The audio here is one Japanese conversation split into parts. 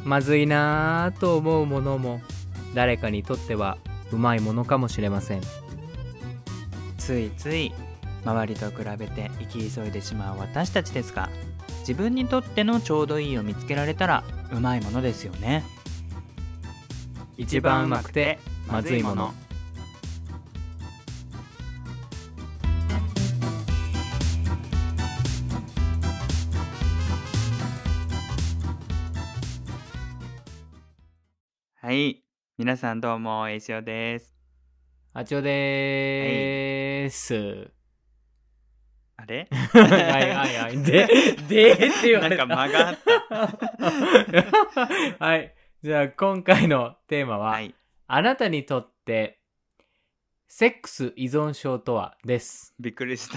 まずいなぁと思うものも誰かにとってはうまいものかもしれません。 ついつい周りと比べて生き急いでしまう私たちですが、自分にとってのちょうどいいを見つけられたらうまいものですよね。 一番うまくてまずいもの。 はい、皆さんどうも、えいしおです。 あちおはい、 でーす。 あれはいはいはい。でって言わなんれた。 か間があった。 はい。じゃあ今回のテーマは、 はい、 あなたにとってセックス依存症とはです。 びっくりした。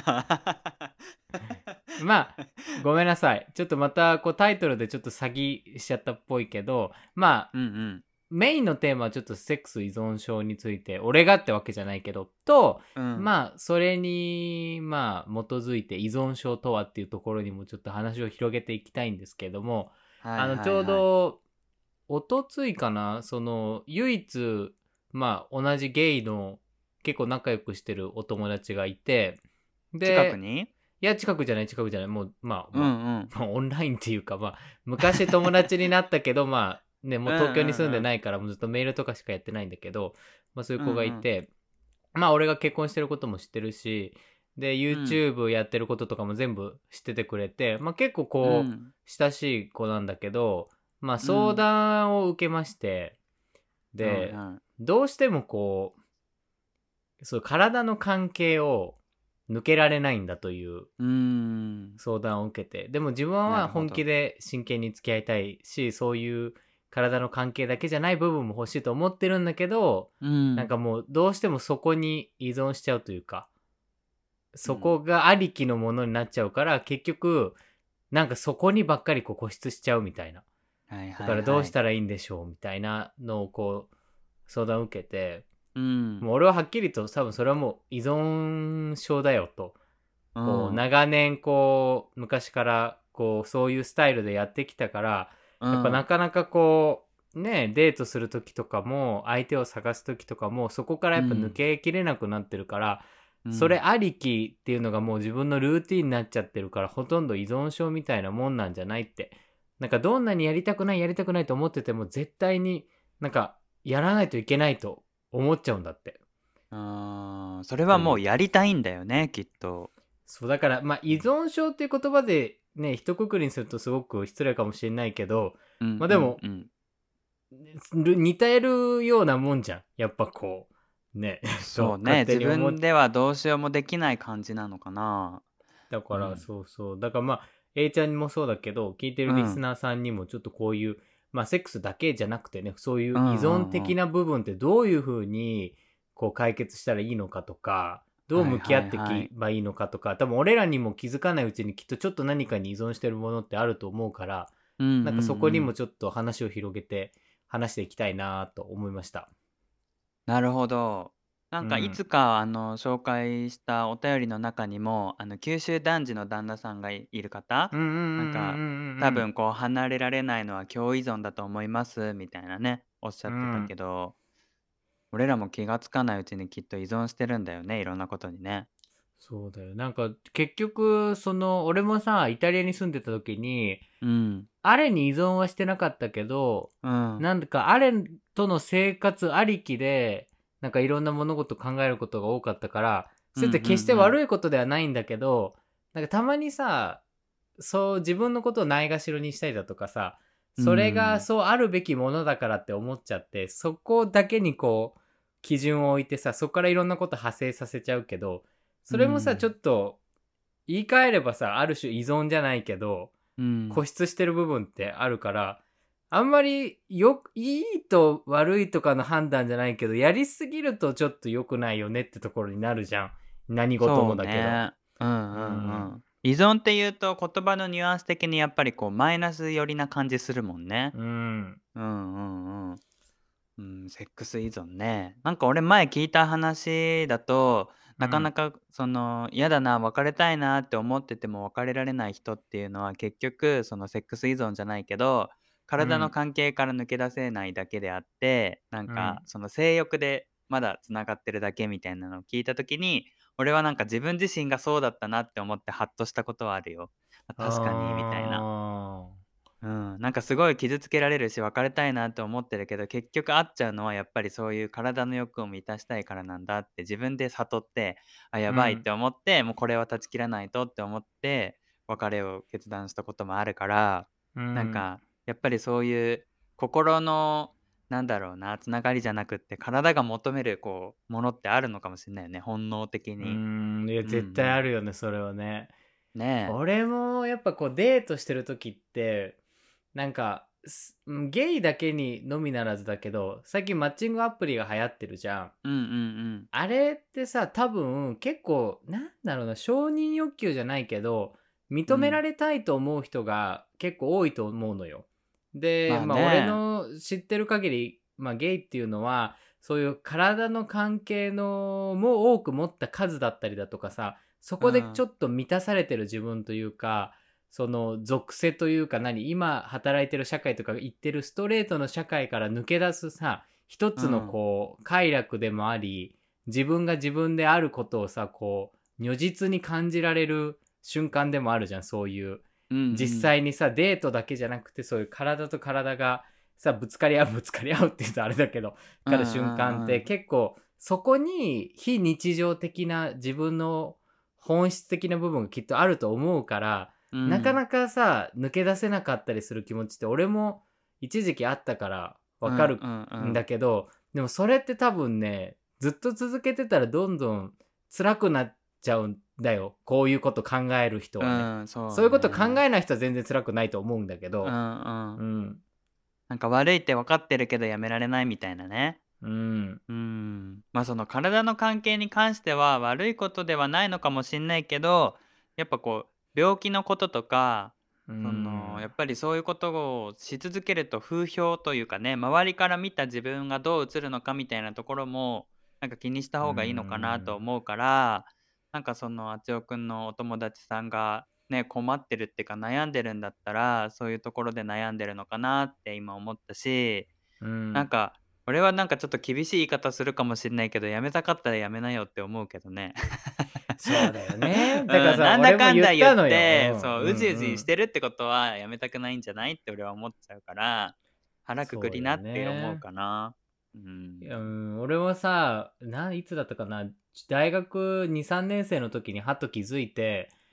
まあ、ごめんなさい。ちょっとまたこうタイトルでちょっと詐欺しちゃったっぽいけど、まあ、 うんうん。 メインのテーマはちょっとセックス依存症について、俺がってわけじゃないけど、と、 うん。 まあ、それに、まあ、基づいて依存症とはっていうところにもちょっと話を広げていきたいんですけれども、 はいちょうはいはい。 ど、おとついかな、唯一、まあ、同じゲイの結構仲良くしてるお友達がいて、で、 近くにいや、近くじゃない、もう、 うんうん。 まあ、オンラインっていうか、まあ、昔友達になったけど、まあ、ね、もうんうう東京に住んんうん。 でないから、もうずっとメールとかしかやってないんだけど、まあ、そういううん子がうん。 いて、まあ、俺が結婚してることも知ってるし、で、 うん。 YouTube やってることとかも全部知っててくれて、まあ、結構こう、 うん。 親しい子なんだけど、まあ、相うん。 談を受けまして、 はいで、 はい。 どうしてもこう、そう、体の関係を抜けられないんだといううーん。 相談を受けて、でも自分は本気なるほど。 で真剣に付き合いたいし、そういう体の関係だけじゃない部分も欲しいと思ってるんだけど、 うん。 なんかもうどうしてもそこに依存しちゃうというか、そうん。 こがありきのものになっちゃうから、結局、なんかそこにばっかりこう固執しちゃうみたいな。 はいだからどうしはいはい。 たらいいんでしょうみたいなのをこう相談を受けて、 うん。 もう俺ははっきりと多分それはもう依存症だよと。こううん。 長年こう昔からこうそういうスタイルでやってきたから、やっぱなうん。 かなかこうね、デートする時とかも相手を探す時とかもそこからやっぱ抜うん。 けきれなくなってるから、それうん。 ありきっていうのがもう自分のルーティンになっちゃってるから、ほとんど依存症みたいなもんなんじゃないって、なんかどんなにやりたくないと思ってても絶対になんかやらないといけないと思っちゃうんだって。 それはもうという、 やりたいんだよね、きっと。 そうだから、まあ、依うん。 存症っていう言葉でね、一括りにするとすごく失礼かもしれないけど、 うんうまあでも、 んうん。 似てるようなもんじゃん。やっぱこう、ね、勝そうね、自手に思っ、 分ではどうしようもできない感じなのかな。 だからうん。 そうそう。だからまあ、A ちゃんにもそうだけど、聞いてるリスうん。 ナーさんにもちょっとこういう、まあセックスだけじゃなくてね、そういう依うんう存んうん。 的な部分ってどういうふうにこう解決したらいいのかとか、どうはい向き合っていはいはい。 けばいいのかとか、多分俺らにも気づかないうちにきっとちょっと何かに依存してるものってあると思うから、 うんうんうなんかそこにもん。 ちょっと話を広げて話していきたいなと思いました。 なるほど。なんかいうん。 つか紹介したお便りの中にも、九州男児の旦那さんがいる方、 うんうんうんうんうんなんか多分こう離れられないのは共依存だと思いますみたいなね、おっしゃうんうん。 ってたうん。 けど、俺らも気がつかないうちにきっと依存してるんだよね、いろんなことにね。 そうだよ。なんか結局、俺もさ、イタリアに住んでた時に、 うん。 あれに依存はしてなかったけど、 うん。 なんだかあれとの生活ありきで、なんかいろんな物事考えることが多かったから、 うんうんうそれって決してん。 悪いことではないんだけど、なんかたまにさ、そう自分のことをないがしろにしたりだとかさ、 うそれがん。 そうあるべきものだからって思っちゃって、そこだけにこう、基準を置いてさ、そこからいろんなこと派生させちゃうけど、 うそれもさ、ちょん。 っと、言い換えればさ、ある種依存じゃないけど、 うん。 固執してる部分ってあるから、あんまりいいと悪いとかの判断じゃないけど、やりすぎるとちょっと良くないよねってところになるじゃん。何事そうもだけど。 ね。うんううんうん。 ん。依存っていうと言葉のニュアンス的にやっぱりこうマイナス寄りな感じするもんね。 うん。 うんうんうん。うん、セックス依存ね。なんか俺前聞いた話だと、 うん。 なかなか嫌だな、別れたいなって思ってても別れられない人っていうのは結局そのセックス依存じゃないけど、 体のうん。 関係から抜け出せないだけであって、なんうん。 かその性欲でまだつながってるだけみたいなのを聞いた時に、俺はなんか自分自身がそうだったなって思ってハッとしたことはあるよ。あ、確かにみたいな。 ああ。 うん、なんかすごい傷つけられるし、別れたいなって思ってるけど、結局会っちゃうのはやっぱりそういう体の欲を満たしたいからなんだって自分で悟って、あ、やうん。 ばいって思って、もうこれは断ち切らないとって思って、別れを決断したこともあるから、 うん。 なんかやっぱりそういう心の、なんだろうな、つながりじゃなくって、体が求めるこう、ものってあるのかもしれないよね、本能的うーに。 いや、 うんう絶対あん。 るよね、それはね。 ねえ。 俺もやっぱこうデートしてる時って、なんか、ゲイだけにのみならずだけど、最近マッチングアプリが流行ってるじゃん。 うんうんうん。 あれってさ、多分結構、なんだろうな、承認欲求じゃないけど、認めらうん。 れたいと思う人が結構多いと思うのよ。で、 まあまあ俺ね。 の知ってる限り、まあゲイっていうのは、そういう体の関係のも多く持った数だったりだとかさ、そこでちょうん。 っと満たされてる自分というか、その属性というか今働いてる社会とか言ってるストレートの社会から抜け出すさ、一つのうん。 こう快楽でもあり、自分が自分であることをさ、こう、如実に感じられる瞬間でもあるじゃん、そういう。 うんう実ん。 際にさ、デートだけじゃなくて、そういう体と体がさ、ぶつかり合うって言うとあれだけど、 うんうかる瞬間ってんうん。 結構、そこに非日常的な自分の本質的な部分がきっとあると思うから、 うん。 なかなかさ、抜け出せなかったりする気持ちって俺も一時期あったからわかるうんうんうんだん。 けど、でもそれって多分ね、ずっと続けてたらどんどん辛くなっちゃうんだよ。こういうこと考える人はね。 うん、そうそういうこと考ね。 えない人は全然辛くないと思うんだけうんど。 うん。 うん。 なんか悪いって分かってるけどやめられないみたいなね。 うん。 ま、その体の関係に関しては悪いことではないのかもしんないけど、やっぱこう病気のこととか、 うそのん。 やっぱりそういうことをし続けると風評というかね、周りから見た自分がどう映るのかみたいなところも、なんか気にしたう方がいいのかなとん。 思うから、なんかそのあつおくんのお友達さんがね、困ってるってか悩んでるんだったら、そういうところで悩んでるのかなって今思ったし、 うん。 なんか、俺はなんかちょっと厳しい言い方するかもしんないけど、辞めたかったら辞めなよって思うけどね。 そうだよね。だからうん、 さ、 なんだ俺も言っかんだ言ったのよ。 て、そう、 うん。うんうじうじしうん。 てるってことは辞めたくないんじゃないって俺は思っちゃうから、腹くくりそうだよなって思うね。 かな。うん。 いや、俺はさ、いつだったかな、大学2、3年生の時にはっと気づいて、 うん。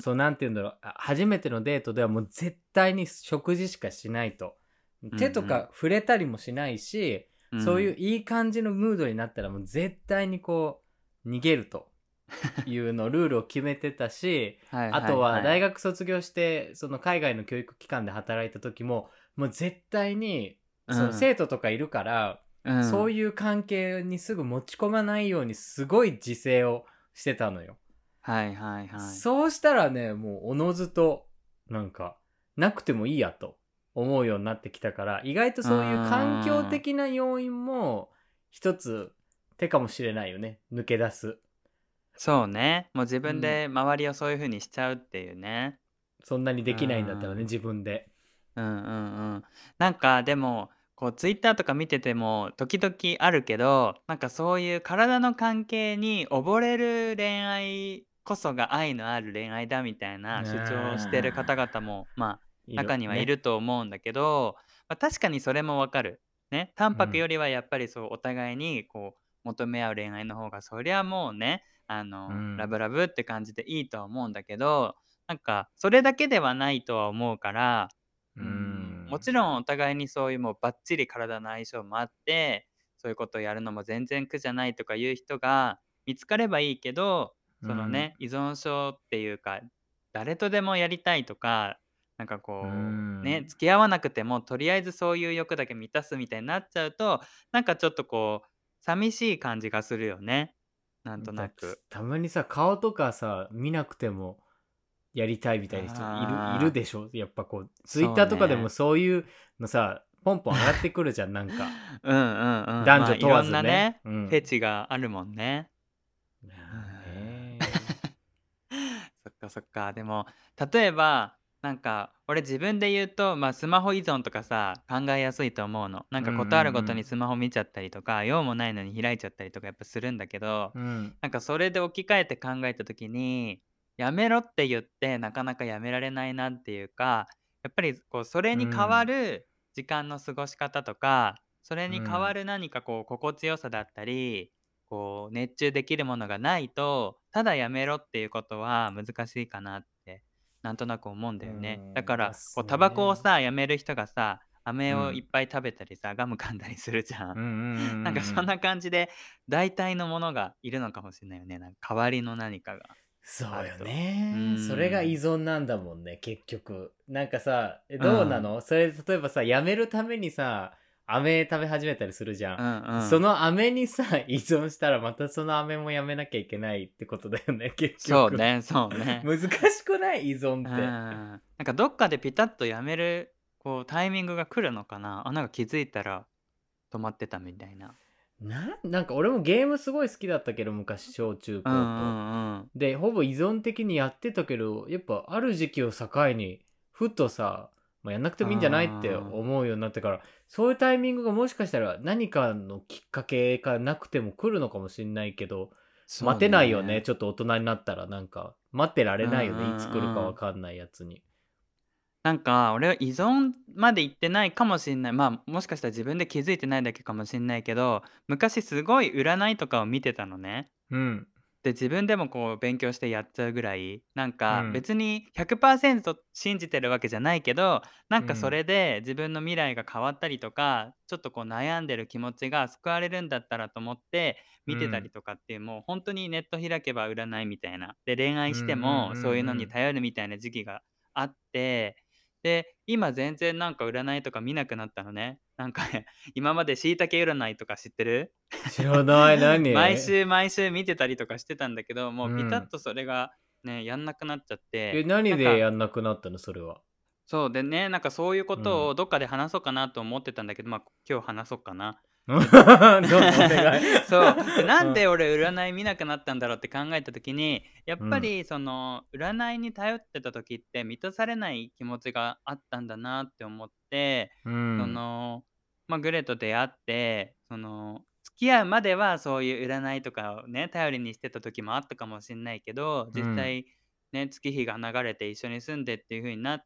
もうそうなんて言うんだろう、初めてのデートではもう絶対に食事しかしないと。 うんう手とん。 か触れたりもしないし、そういううん。 いい感じのムードになったらもう絶対にこう、逃げるというのルールを決めてたし、 はいあとははいはい。 大学卒業して、その海外の教育機関で働いた時も、もう絶対に、そのうん。 生徒とかいるから、 うん。 そういう関係にすぐ持ち込まないようにすごい自制をしてたのよ。 はいはいはい。 そうしたらね、もうおのずと、なんか、なくてもいいやと思うようになってきたから、意外とうーそういう環境ん。 的な要因も一つ手かもしれないよね。抜け出す。 そうね。もう自分うん。 で周りをそういう風にしちゃうっていうね。 そんなにうーできないんだったらね、 ん。 自分で。 うんうんうん。なんかでも、こうツイッターとか見てても時々あるけど、なんかそういう体の関係に溺れる恋愛こそが愛のある恋愛だみたいな主張をしてる方あ 々も、まあ、 いる。 中にはいね。 ると思うんだけど、まあ、確かにそれもわかる。ね、淡うん。 白よりはやっぱりそうお互いにこう求め合う恋愛の方がそりゃもうね、ラうん。 ブラブって感じでいいとは思うんだけど、なんかそれだけではないとは思うから、 うもん。 ちろんお互いにそういうもうバッチリ体の相性もあって、そういうことをやるのも全然苦じゃないとかいう人が見つかればいいけど、 うん。 そのね、依存症っていうか、誰とでもやりたいとか、なんかうこう、ね、 ん。 付き合わなくてもとりあえずそういう欲だけ満たすみたいになっちゃうと、なんかちょっとこう、寂しい感じがするよね。なんとだってなく。 たまにさ、顔とかさ、見なくてもやりたいみたいな人いるああ、 でしょ。やっぱこう、ツイッそうターとかでもね。 そういうのさ、ポンポン上がってくるじゃん、なんか。 うんうんうん。まあ、 男女問わいろんずね。 なね、 うん。 フェチがあるもんね。 まうーあん。 ね。 そっかそっか。でも、例えば、 なんか俺自分で言うと、まあ、スマホ依存とかさ考えやすいと思うの。なんうんうかことあるごとにんスマホ見ちゃったりとか用もないのに開いちゃったりとかやっぱするんだけど、 うん。うん。 なんかそれで置き換えて考えた時にやめろって言ってなかなかやめられないなっていうか、やっぱりこうそれうに代わん。 る時間の過ごし方とか、それに代わうん。 る何かこう心地よさだったり、こう熱中できるものがないとただやめろっていうことは難しいかなってなんとなく思うんうだよね。だかん。まあ、 ら、こうそうタバコをね。 さ、やめる人がさ、飴をいうん。 っぱい食べたりさ、ガム噛んだりするじゃん。 うんうんうんうんそんうん。 な感じで、代替のものがいるのかもしれないよね。なんか代わりの何かがそうよあると。うね。それが依ーん。 存なんだもんね、結局。なんかさ、 うん。 どうなのそれ、例えばさ、やめるためにさ、飴食べ始めたりするじゃうんうん。そん。 の飴にさ、依存したらまたその飴もやめなきゃいけないってことだよね、結局。 そうね、そうね。 難しくない依存うって。 ん。なんかどっかでピタッとやめる、こうタイミングが来るのかな。あ、なんか気づいたら止まってたみたいな。 なんか俺もゲームすごい好きだったけど、昔、小中うんう高と。 んうん。 で、ほぼ依存的にやってたけど、やっぱある時期を境に、ふとさ、まあ、やんなくてもいいんじゃないってああ、 思うようになってから、そういうタイミングがもしかしたら何かのきっかけがなくても来るのかもしんないけど、 そう待てないよね、 ね。 ちょっと大人になったらなんか、待ってられうんうないよね、いつ来るかんうん。 わかんないやつに。 なんか俺は依存まで行ってないかもしんない。まあ、もしかしたら自分で気づいてないだけかもしんないけど、昔すごい占いとかを見てたのね。 うん、 で、自分でもこう勉強してやっちゃうぐらい、なんかうん、 別に100%信じてるわけじゃないけど、なんかそうん、 れで自分の未来が変わったりとか、ちょっとこう悩んでる気持ちが救われるんだったらと思って見てたりうん、 とかっていう、もう本当にネット開けば占いみたいな。で、恋愛うん、うん、うしてもそういうのにん。 頼るみたいな時期があって、で、今全然なんか占いとか見なくなったのね。なんかね、今まで椎茸占いとか知ってる？ 知らない、 毎何？ 週毎週見てたりとかしてたんだけど、もうピタッうん。 とそれがね、やんなくなっちゃって、 何なんかでやんなくなったのそれは。 そうでね、なんかそういうこうん。 とをどっかで話そうかなと思ってたんだけど、ま、今日話そうかな。でどうぞお願い。 そう。で、なうん。 んで俺占い見なくなったんだろうって考えた時に、やっうん。 ぱりその占いに頼ってた時って満たされない気持ちがあったんだなって思って、 うそん。 の、ま、グレと出会って、その、付き合うまではそういう占いとかをね、頼りにしてた時もあったかもしんないけど、 うん。 実際ね、月日が流れて一緒に住んでっていう風になって、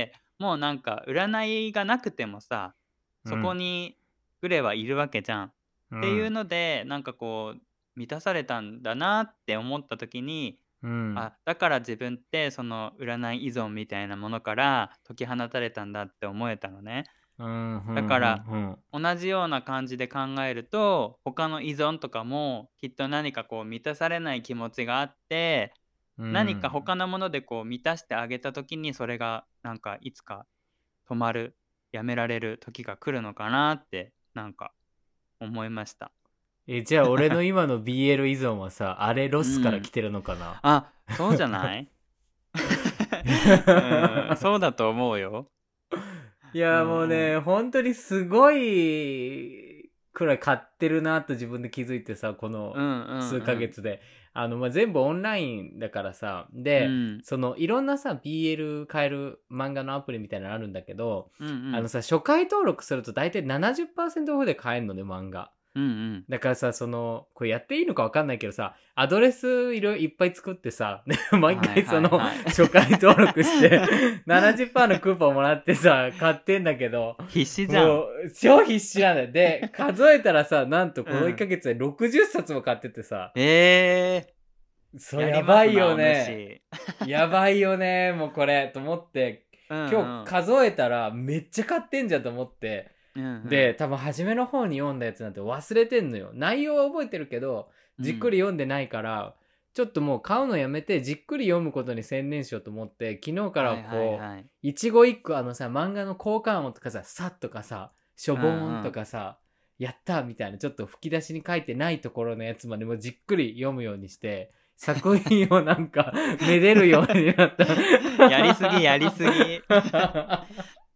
もうなんか占いがなくてもさ、そこうん。 にグレはいるわけじゃん。っていううん。 ので、なんかこう、満たされたんだなって思った時に、 うん。 あ、だから自分ってその占い依存みたいなものから解き放たれたんだって思えたのね。 うん。ふんふんだからふん。 同じような感じで考えると、他の依存とかもきっと何かこう満たされない気持ちがあって、 う何かん。 他のものでこう満たしてあげた時にそれがなんかいつか止まる、やめられる時が来るのかなってなんか思いました。 じゃあ俺の今の BL 依存はさ、あれロスから来うん。 てるのかな？ あ、そうじゃない？うん、そうだと思うよ。 いうんや、もうね、 うん。 本当にすごいくらい買ってるなと自分で気づいてさ、このうんうん数うん。 ヶ月で。まあ、全部オンラインだからさ、で、 うん。 いろんなさ、BL 買える漫画のアプリみたいなのあるんだけど、 うんうん。 初回登録すると大体70%オフで買えるのね、漫画。 うんうん。 だからさ、これやっていいのかわかんないけどさ、アドレスいっぱい作ってさ、で毎はい回はいはい。 初回登録して70%のクーポンもらってさ、買ってんだけど、 必死じゃん。 もう、超必死なんだよ。で、数えたらさ、なんとこの1 うん。 ヶ月で60冊も買っててさ、 ええ、 そうやりやばいよますな、おね。 主。 やばいよね、もうこれ、と思って、 うん今日うん。 数えたらめっちゃ買ってんじゃんと思って、 うんうで、 ん。 多分初めの方に読んだやつなんて忘れてんのよ。内容は覚えてるけど、じっくうん。 り読んでないから、ちょっともう買うのやめてじっくり読むことに専念しようと思って、昨日からはいはいこう、 はい。 一語一句漫画の交換音とかさ、さっとかさ、しょうんぼーんうん。 とかさ、やったみたいな、ちょっと吹き出しに書いてないところのやつまでもじっくり読むようにして、作品をめでるようになった。 やりすぎやりすぎ。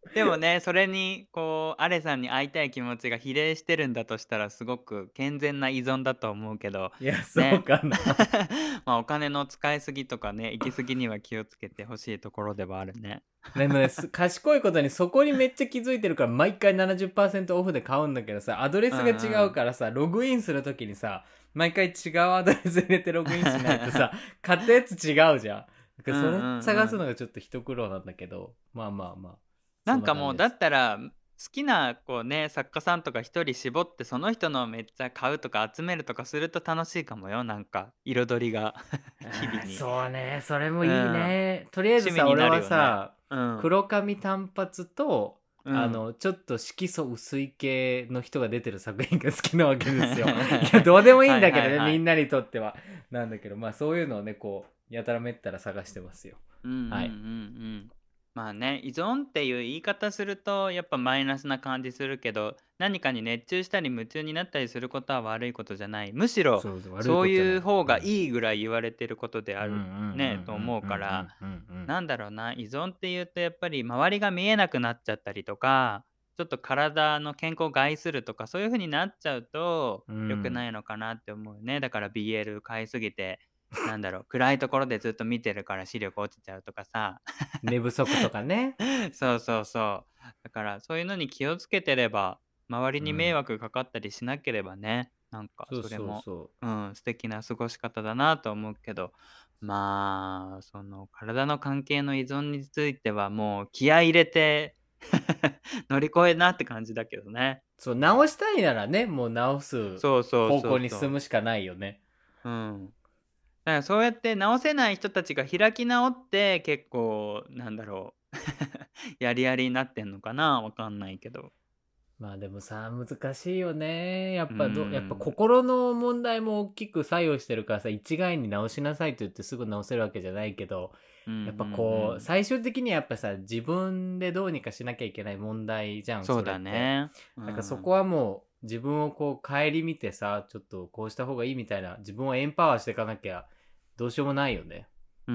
でもね、それにこうアレさんに会いたい気持ちが比例してるんだとしたらすごく健全な依存だと思うけど、 いや、そうね。 かな。 まあお金の使いすぎとかね、行き過ぎには気をつけてほしいところではあるね。 でもね、賢いことにそこにめっちゃ気づいてるから毎回70%オフで買うんだけどさ、アドレうんスが違うん。 うからさ、ログインするときにさ、毎回違うアドレス入れてログインしないとさ、買ったやつ違うじゃん。だからそれうんうん探すうん。 のがちょっと一苦労なんだけど、まあまあまあ、そんななんかもうだ感じです。 ったら、好きなこうね、作家さんとか一人絞ってその人のめっちゃ買うとか集めるとかすると楽しいかもよ、なんか彩りが日々に。 そうね、それもうん。 いいね。とりあえずさ、 趣味に俺はなるよね。 さ、 うん。 黒髪単発と、 うん。 ちょっと色素薄い系の人が出てる作品が好きなわけですよ。いや、どうでもいいはいんだけどね、 はいはい。 みんなにとっては。なんだけど、まあそういうのをね、こう、やたらめったら探してますよ。 うんうんうんうはい。 ん。まあね、依存っていう言い方するとやっぱマイナスな感じするけど、何かに熱中したり夢中になったりすることは悪いことじゃない。むしろそうそう、悪いそうことじゃない。 いう方がうん。 いいぐらい言われてることであるうんうんうんうんねと思うから、 うんうんうんうん。 なんだろうな、依存っていうとやっぱり周りが見えなくなっちゃったりとか、ちょっと体の健康を害するとかそういう風になっちゃうとう良くん。 ないのかなって思うね。だから BL 買いすぎてなんだろう、暗いところでずっと見てるから視力落ちちゃうとかさ。 寝不足とかね。 そうそうそう。だからそういうのに気をつけてれば、周りに迷うん。 惑かかったりしなければね、なんかそうそれも、 そうそうん、素敵な過ごし方だなと思うけど、まあ、その体の関係の依存についてはもう気合い入れて乗り越えなって感じだけどね。 う。そう、直したいならね、もう直すそうそう方向そうそに進むしかないよね。 う。うん。だからそうやって直せない人たちが開き直って結構なんだろうやりやりになってんのかな、わかんないけど。 まあでもさ、難しいよね。 うーやっぱん。 心の問題も大きく作用してるからさ、一概に直しなさいと言ってすぐ直せるわけじゃないけど、 うんうんうやっぱこう、 ん。 最終的にはやっぱさ、自分でどうにかしなきゃいけない問題じゃん、それっそうだて。 ね。うなんかそこん。 はもう自分をこう顧みてさ、ちょっとこうした方がいいみたいな、自分をエンパワーしていかなきゃどうしようもないよね。 うん。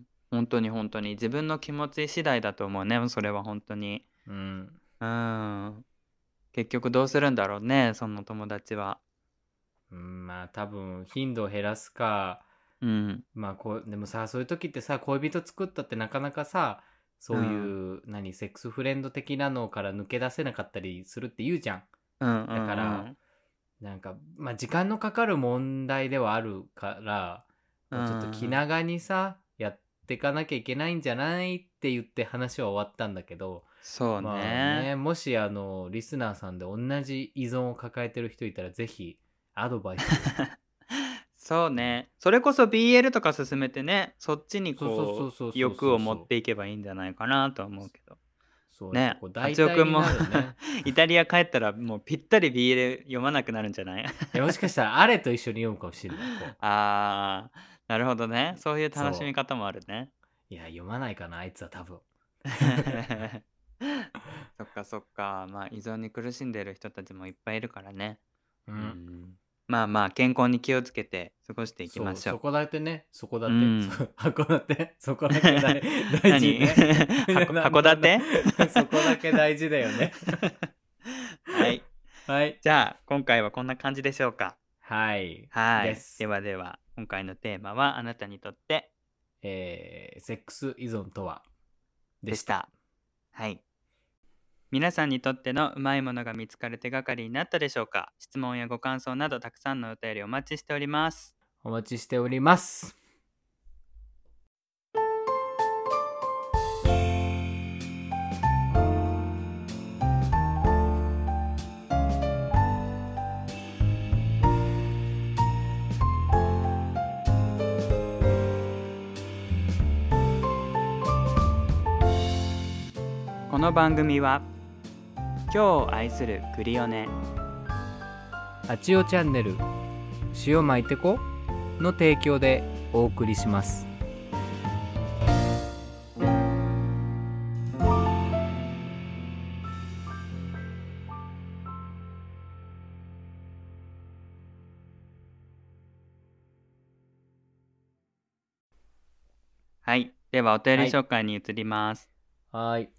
ほんとにほんとに。自分の気持ち次第だと思うね、それはほんとに。 うん。 うーん。結局どうするんだろうね、その友達は。 うん、まあ多分頻度を減らすか、 うん。 まあこう、でもさ、そういう時ってさ、恋人作ったってなかなかさ、そういうん。 う、セックスフレンド的なのから抜け出せなかったりするって言うじゃん。 うんうだから、 んうん。 なんか、まあ時間のかかる問題ではあるから、 うまあちょっと気ん。 長にさ、やっていかなきゃいけないんじゃないって言って話は終わったんだけど、 そうね。 まあね、もしリスナーさんで同じ依存を抱えてる人いたら、ぜひ、アドバイスを。 そううん。 ね。それこそ BL とか勧めてね、そっちにそうそうそこう、 うそうそう欲を持そうそう。 っていけばいいんじゃないかなとは思うけど。 そう、やっぱね、 こう代達夫くんも替になるね。 イタリア帰ったらもうぴったり BL 読まなくなるんじゃない？ もしかしたらあれと一緒に読むかもしんない、こああ、なるほどね。そういうう。そ楽しみ方もあるね。 う。いや、読まないかな、あいつは多分。 そっかそっか。まあ、依存に苦しんでいる人たちもいっぱいいるからね。 ううん。 ん。まあまあ、健康に気をつけて過ごしていきまそう、 しょう。 そこだてね、そこだて。そうん。 う、函館、そこだけ大事何？ ね。 函館？ そこだけ大事だよね。 はい。 はい。 じゃあ、今回はこんな感じでしょうか。 はい。 はい。でです。 はでは、今回のテーマはあなたにとってセックス依存とはでした。 でした。はい。皆さんにとってのうまいものが見つかる手がかりになったでしょうか？質問やご感想などたくさんのお便りお待ちしております。 お待ちしております。 この番組は今日を愛するクリオネ、 あちおチャンネル、塩巻いてこの提供でお送りします。 はい。ではお便りはい。 紹介に移ります。 はい。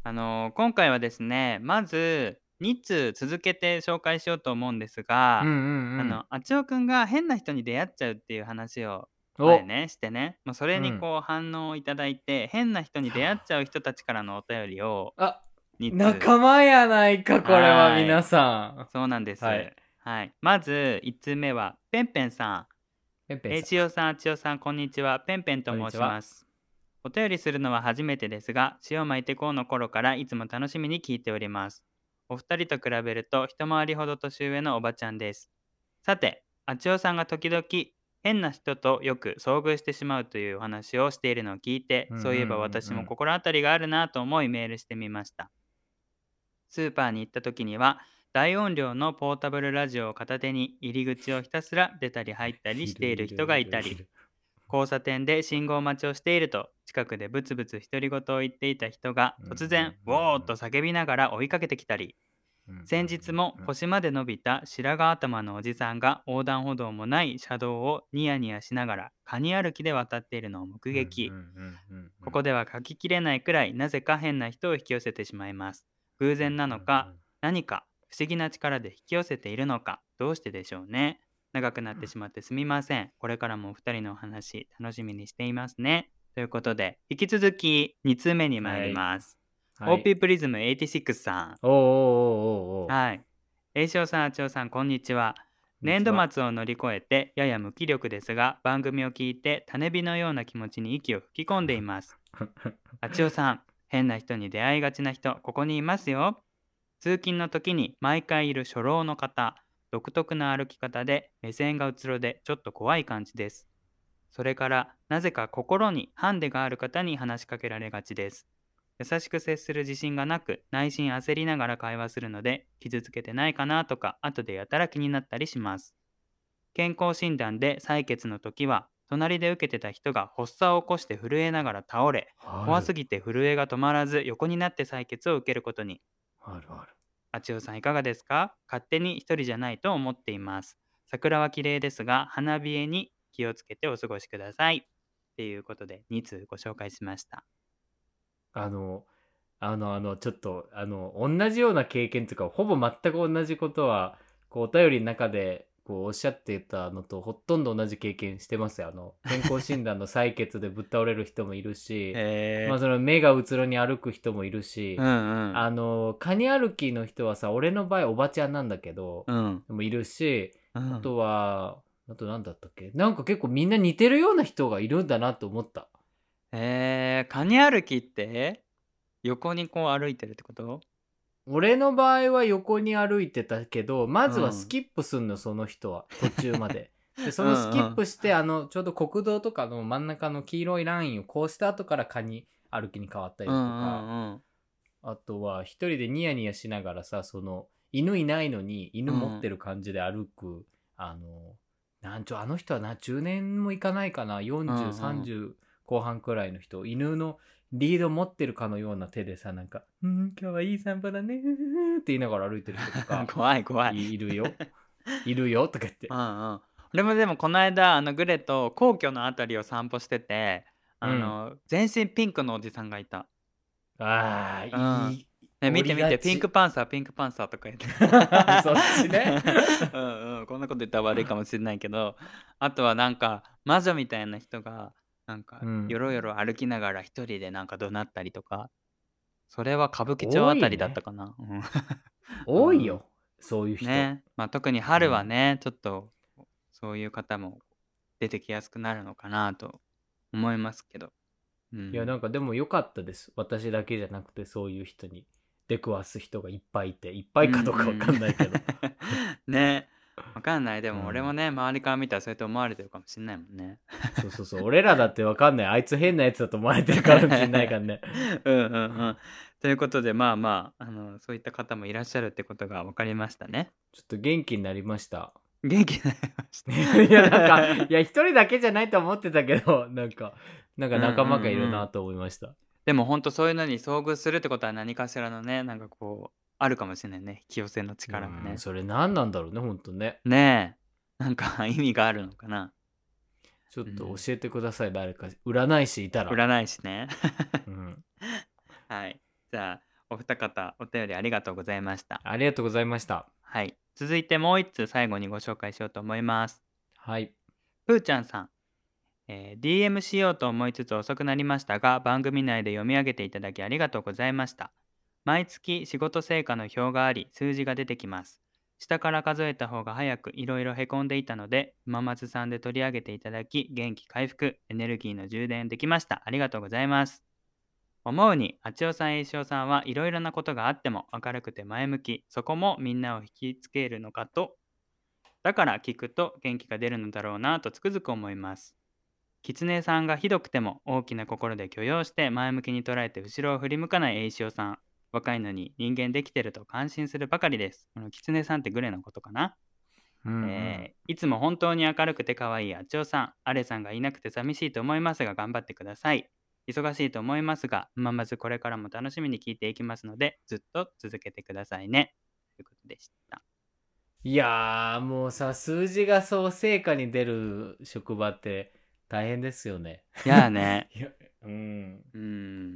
今回はですね、まず2通続けて紹介しようと思うんですうんが、 うんあちおくんが変な人に出会っちゃうっていう話をうん。 前ね、してね、それうん。 にこう反応をいただいて、変な人に出会っちゃう人たちからのお便りをあ、 2通。 仲間やないか、これは皆はーい。 さそうなんでん。はい。 す。はい。まず1通目は、ペンペンさん。 ペンペンさん。 しおさん、あちおさん、こんにちは。ペンペンと申こんにちは。 します。お便りするのは初めてですが、塩巻いてこうの頃からいつも楽しみに聞いております。お二人と比べると一回りほど年上のおばちゃんです。さて、あちおさんが時々変な人とよく遭遇してしまうというお話をしているのを聞いて、 うんうんそういえばうんうん。 私も心当たりがあるなと思いメールしてみました。スーパーに行った時には、大音量のポータブルラジオを片手に入り口をひたすら出たり入ったりしている人がいたり、交差点で信号待ちをしていると、近くでブツブツ独り言を言っていた人がうんうん突然、ウうんォーっと叫びながら追いかけてきたり、 うんうん先日もうん腰まで伸びた白髪頭のおじさんが横断歩道もない車道をニヤニヤしながらカニ歩きで渡っているのを目うんうん撃。 うんうん。 ここでは書ききれないくらいなぜか変な人を引き寄せてしまいます。偶然なのか、何か不思議な力で引き寄せているのか、どうしてでしょうね。長くなってしまってすみません。これからもお二人のお話楽しみにしていますね。ということで、引き続き2通目に参りはい。 ます。 はい。 OP プリズム86さん。 おーおーおーおーおー。 はい。栄翔さん、あちおさん、こんにちは。年度こんにちは。 末を乗り越えて、やや無気力ですが、番組を聞いて、種火のような気持ちに息を吹き込んでいます。あちおさん、変な人に出会いがちな人、ここにいますよ。通勤の時に毎回いる初老の方、独特な歩き方で、目線がうつろで、ちょっと怖い感じです。それから、なぜか心にハンデがある方に話しかけられがちです。優しく接する自信がなく、内心焦りながら会話するので、傷つけてないかなとか、後でやたら気になったりします。健康診断で採血の時は、隣で受けてた人が発作を起こして震えながら倒れ、 ある。 怖すぎて震えが止まらず横になって採血を受けることに。 あるある。 あちおさんいかがですか？勝手に一人じゃないと思っています。桜は綺麗ですが、花冷えに気をつけてお過ごしください。っていうことで、2通ご紹介しました。 あの、ちょっと、同じような経験というか、ほぼ全く同じことは、こう、お便りの中で、こう、おっしゃってたのと、ほとんど同じ経験してますよ。健康診断の採血でぶっ倒れる人もいるし、まあ、 へえ。 その目がうつろに歩く人もいるし、 うんうん。 カニ歩きの人はさ、俺の場合おばちゃんなんだけど、 うん。 でもいるし、あうん。 とは、あとなんだったっけ、なんか結構みんな似てるような人がいるんだなと思った。 カニ歩きって横にこう歩いてるってこと？ 俺の場合は横に歩いてたけど、まずはスうん。 キップすんの、その人は。途中まで。で、そうんのスキうん。 ップして、ちょうど国道とかの真ん中の黄色いラインをこうした後からカニ歩きに変わったりうんうだとか、 んうん。 あとは一人でニヤニヤしながらさ、犬いないのに犬持ってうん。 る感じで歩く、あの人は10年もいかないかな、 う 40、 んうん。 30後半くらいの人、犬のリード持ってるかのような手でさ、なんか、今日はいい散歩だね、って言いながら歩いてる人とか、 怖い怖い。 いるよ。いるよ、とか言って。 うんうん。俺もでもこの間、グレと皇居のあたりを散歩してて、 うん。 全身ピンクのおじさんがいた。 ああ、 うん。 いい、 ね、 降見て見て、ピンクりがち。 パンサー、ピンクパンサーとか言って。 そっちね。 うんうん、こんなこと言ったら悪いかもしれないけど、あとはなんか、魔女みたいな人が、なんか、 うん。 よろよろ歩きながら一人でなんか怒鳴ったりとか、それは歌舞伎町あたりだった多いね。 かな。うん。うん。 多いよ。そういう人。 ね、特に春はうん。 ね、ちょっと、そういう方も出てきやすくなるのかなと思いますけど。ういや、なん。 んかでも良かったです。私だけじゃなくて、そういう人に出くわす人がいっぱいいて、いっぱうんういかどうかわかんないけど。 ん。ね、わかんない。でうん。 も俺もね、周りから見たらそうやって思われてるかもしんないもんね。 そうそうそう。俺らだってわかんない。あいつ変なやつだと思われてるかもしんないからね。 うんうんうん。ということで、まあまあ、そういった方もいらっしゃるってことが分かりましたね。 ちょっと元気になりました。 元気になりましいや、なんか、 た。 いや、一人だけじゃないと思ってたけど、なんかうんうん仲間がいるうん。 なと思いました。 でもほんとそういうのに遭遇するってことは何かしらのね、なんかこう、あるかもしれないね。引き寄せの力がね。 それ何なんだろうね、ほんとね。 ねえ。なんか意味があるのかな。 ちょっとうん。 教えてください、誰か。占い師いたら。 占い師ね。 うん。 はい。じゃあ、 お二方お便りありがとうございました。 ありがとうございました。 はい。続いてもう一通最後にご紹介しようと思います。 はい。 ぷーちゃんさん、DM しようと思いつつ遅くなりましたが、番組内で読み上げていただきありがとうございました。毎月仕事成果の表があり、数字が出てきます。下から数えた方が早くいろいろへこんでいたので、馬松さんで取り上げていただき、元気回復、エネルギーの充電できました。ありがとうございます。思うに、あちおさん、えいしおさんはいろいろなことがあっても明るくて前向き、そこもみんなを引きつけるのかと、だから聞くと元気が出るのだろうなとつくづく思います。狐さんがひどくても大きな心で許容して前向きに捉えて後ろを振り向かない栄潮さん。若いのに人間できてると感心するばかりです。この狐さんってグレのことかな。いつも本当に明るくて可愛いあちおさん。アレさんがいなくて寂しいと思いますが頑張ってください。忙しいと思いますが、まずこれからも楽しみに聞いていきますので、ずっと続けてくださいね。ということでした。 いやー、もうさ、数字がそう成果に出る職場って大変ですよね。 いやーね。 いや、うん。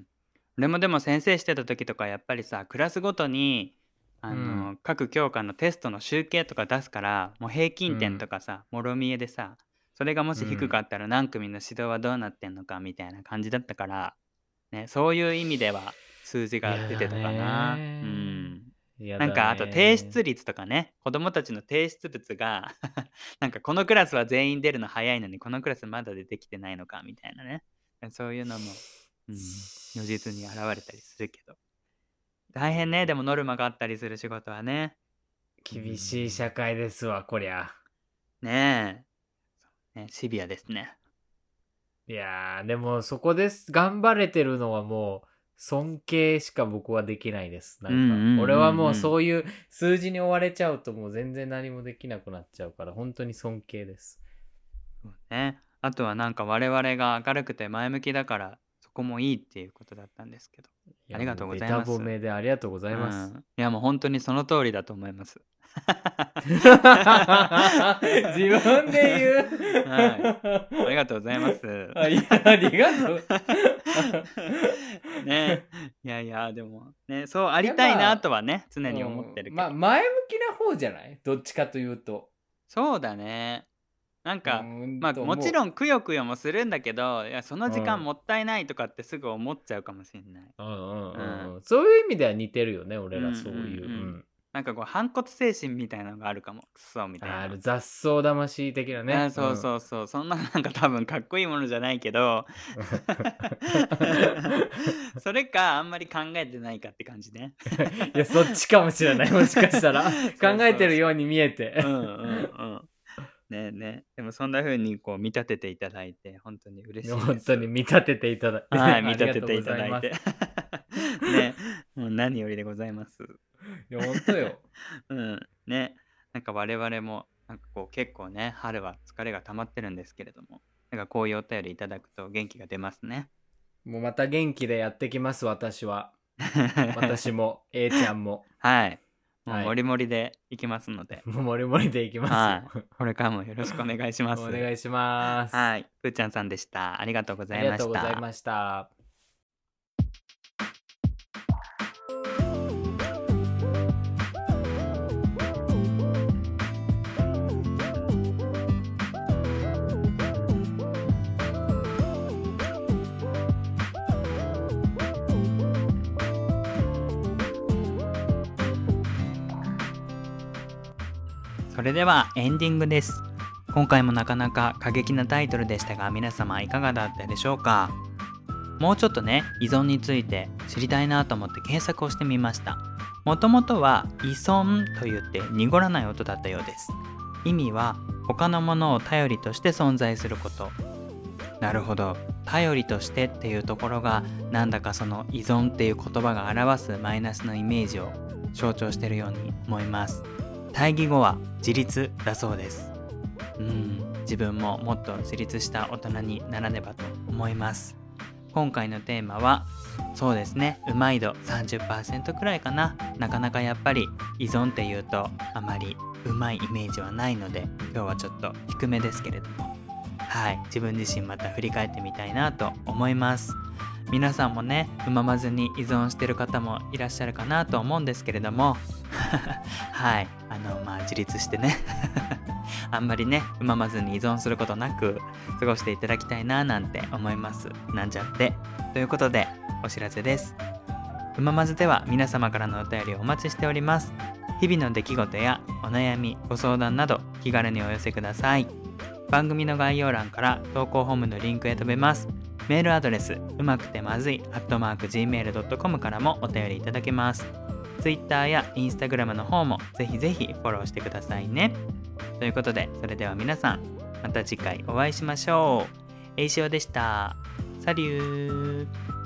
俺もでも先生してた時とかやっぱりさ、クラスごとに各教科のテストの集計とか出すから、もう平均点とかさ、もろ見えでさ、それがもし低かったら何組の指導はどうなってんのかみたいな感じだったから、ね、そういう意味では数字が出てたかな。なんかあと提出率とかね、子供たちの提出物がなんかこのクラスは全員出るの早いのにこのクラスまだ出てきてないのかみたいなね、そういうのも、如実に現れたりするけど大変ね。でもノルマがあったりする仕事はね。 厳しい社会ですわ、こりゃ。 ねえ。シビアですね。 いやー、でもそこです。頑張れてるのはもう尊敬しか僕はできないです。なんか、俺はもうそういう数字に追われちゃうともう全然何もできなくなっちゃうから、本当に尊敬です。 そうね。あとはなんか我々が明るくて前向きだからそこもいいっていうことだったんですけど。ありがとうございます。 ベタ褒めでありがとうございます。 いやもう本当にその通りだと思います。 自分で言うはい。ありがとうございます。 ありがとう。 ね。いやでもね、そうありたいなとはね、常に思ってるけど。 まあ前向きな方じゃない？どっちかというと。 そうだね。なんかまあもちろんくよくよもするんだけど、いやその時間もったいないとかってすぐ思っちゃうかもしれない。 そういう意味では似てるよね、俺らそういう。 なんかこう反骨精神みたいなのがあるかも。クソみたいな。 雑草魂的なね。 そう。そんななんか多分かっこいいものじゃないけどそれかあんまり考えてないかって感じね。 いやそっちかもしれない。もしかしたら考えてるように見えて。 ね。でもそんな風にこう見立てていただいて本当に嬉しいです。 本当に見立てていただいて。 はい、見立てていただいて。ね、もう何よりでございます。 いや、本当よ。 ね、なんか我々もなんかこう結構ね、春は疲れが溜まってるんですけれども、なんかこういうお便りいただくと元気が出ますね。 もうまた元気でやってきます、私は。私も、A ちゃんも。 はい。もうモリモリでいきますので。 もうモリモリでいきますよ。 これからもよろしくお願いします。 お願いします。 はい。ぷーちゃんさんでした。ありがとうございました。 ありがとうございました。 それではエンディングです。今回もなかなか過激なタイトルでしたが、皆様いかがだったでしょうか？もうちょっとね、依存について知りたいなと思って検索をしてみました。もともとは依存と言って濁らない音だったようです。意味は他のものを頼りとして存在すること。なるほど、頼りとしてっていうところがなんだかその依存っていう言葉が表すマイナスのイメージを象徴しているように思います。対義語は自立だそうです。自分ももっと自立した大人にならねばと思います。今回のテーマはそうですね、うまい度 30% くらいかな。なかなかやっぱり依存っていうとあまりうまいイメージはないので、今日はちょっと低めですけれども、はい、自分自身また振り返ってみたいなと思います。 皆さんもね、ままずに依存してる方もいらっしゃるかなと思うんですけれどもはい、自立してねあんまりね、ままずに依存することなく過ごしていただきたいななんて思います。なんちゃって。ということで、お知らせです。ままずでは皆様からのお便りをお待ちしております。日々の出来事やお悩み、ご相談など気軽にお寄せください。番組の概要欄から投稿フォームのリンクへ飛べます。メールアドレス、うまくてまずい@gmail.com からもお便りいただけます。Twitter や Instagram の方もぜひぜひフォローしてくださいね。ということで、それでは皆さん、また次回お会いしましょう。えいしおでした。サリュー。